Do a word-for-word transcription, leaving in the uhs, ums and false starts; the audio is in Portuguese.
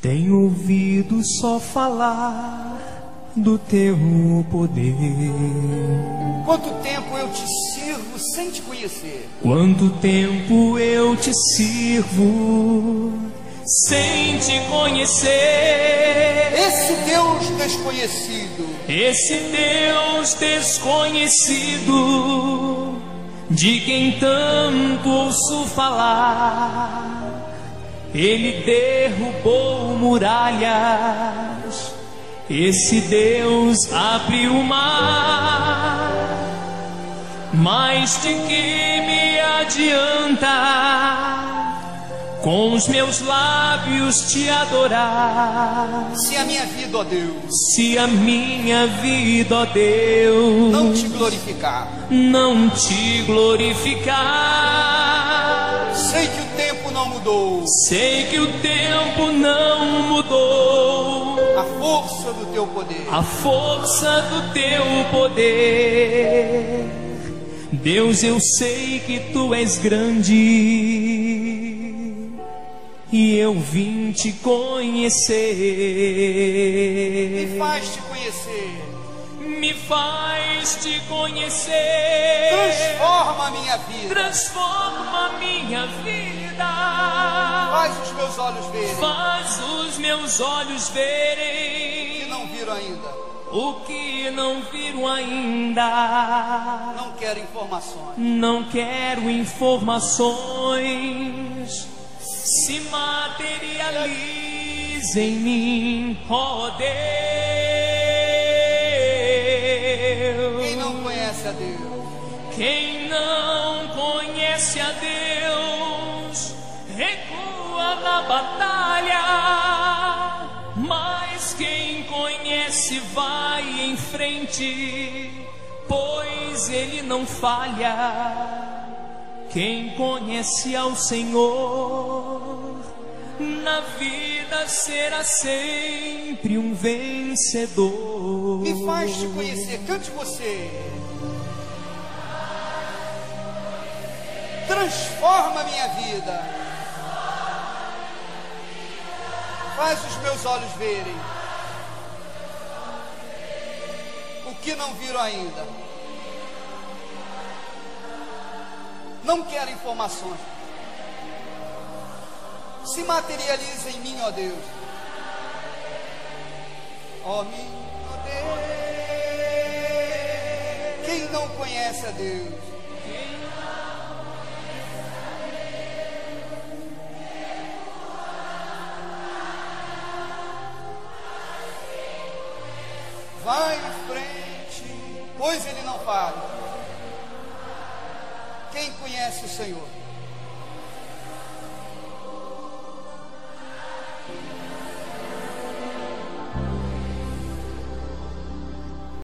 Tenho ouvido só falar do teu poder. Quanto tempo eu te sirvo sem te conhecer? Quanto tempo eu te sirvo sem te conhecer? Esse Deus desconhecido, Esse Deus desconhecido, de quem tanto ouço falar, Ele derrubou muralhas, esse Deus abriu o mar. Mas de que me adianta com os meus lábios te adorar, se a minha vida, ó Deus, se a minha vida, ó Deus, não te glorificar? não te glorificar. Sei que o tempo não mudou, Sei que o tempo não mudou a força do teu poder, a força do teu poder. Deus, eu sei que tu és grande e eu vim te conhecer. me faz te conhecer, Me faz te conhecer. transforma a minha vida, Transforma a minha vida. faz os meus olhos verem Faz os meus olhos que verem não viram ainda. o que não viram ainda. Não quero informações, Não quero informações. Se materializa em mim, ó Deus. quem não conhece a Deus, Quem não conhece a Deus recua na batalha, mas quem conhece vai em frente, pois Ele não falha. Quem conhece ao Senhor na vida será sempre um vencedor. me faz te conhecer. Cante você. Transforma a minha vida, faz os meus olhos verem o que não viram ainda. Não quero informações, se materializa em mim, ó Deus. Ó meu Deus, quem não conhece a Deus, vai em frente, pois Ele não falha. Quem conhece o Senhor